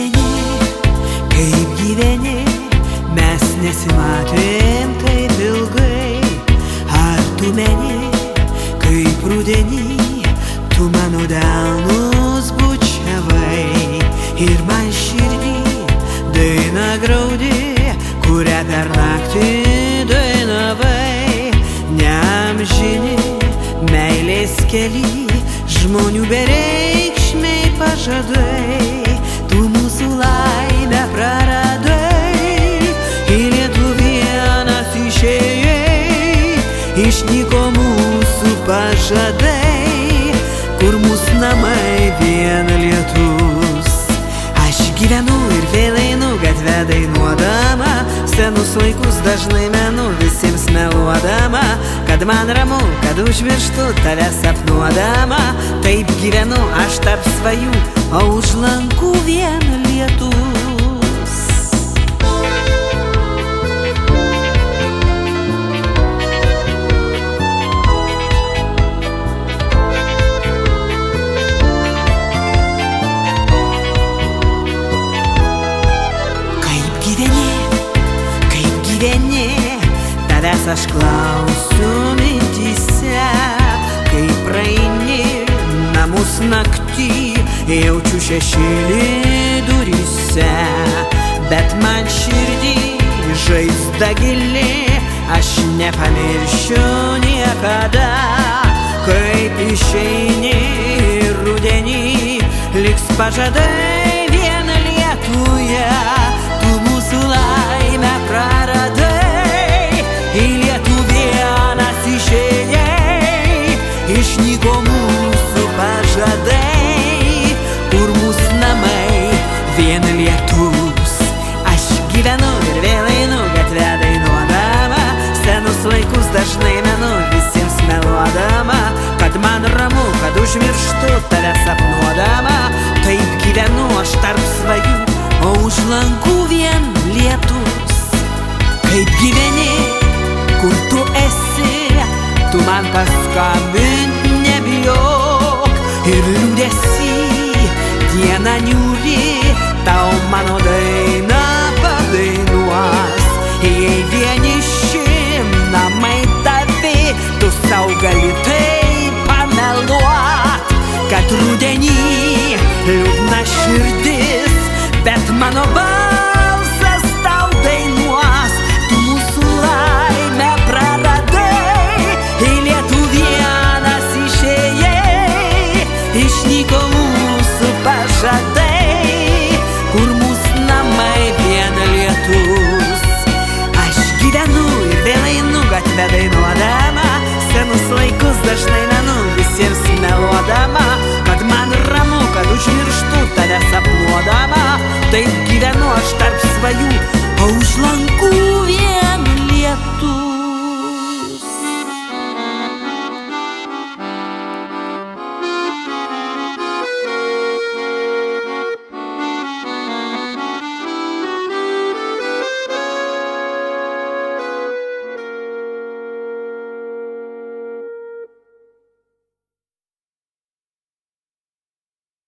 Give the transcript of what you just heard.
gyveni, mes nesimatėm taip ilgai. Ar tu meni, kaip rudenį, tu mano delnus bučiavai ir man širdį dainą graudi, kurią per naktį dainavai. Neamžini meilės keli, žmonių bereikšmiai pažadai, tu mūsų laimę praradai, į lietų vienas išėjai, išnyko mūsų pažadai, kur mūsų namai vien lietus. Aš gyvenu ir vėl einu gatvę dainuodama, senus laikus dažnai menu visiems meluodama, kad man ramu, kad užmirštu tave sapnuodama. Taip gyvenu aš tarp svajų, o už lankų vien lietus. Kaip gyveni, tavęs aš klausiu mintyse, kai praeini namus naktį, jaučiu šešėlį duryse, bet man širdį žaizda gili, aš nepamiršiu niekada, kaip išeini rudenį, liks pažadai vien lietuje, tu mūsų laimę praradai, į lietų vienas išėjai, išnyko mūsų pažadai, kur mūsų namai vien lietus. Aš gyvenu ir vėl einu gatvę dainuodama, senus laikus dažnai menu visiems meluodama, kad man ramu, kad užmirštu tave sapnuodama. Taip gyvenu aš tarp svajų, o už lankų vien lietus. Kaip gyveni, kur tu esi, tu man paskambint nebijok, ir liūdesį dieną niūri, tau mano daina padainuos. Jei vieniši namai tavi, tu sau gali taip pameluot, kad rudenį liūdna širdis, bet mano balsas tau dainuos. Tu mūsų laimę praradai, į lietų vienas išėjai, išnyko mūsų pažadai, kur mūsų namai vien lietus. Aš gyvenu ir vėl einu gatvę dainuodama, senus laikus dažnai menu visiems meluodama, kad man ramu, kad užmirštu tave sapnuodama. Taip gyvenu aš tarp svajų, o už lankų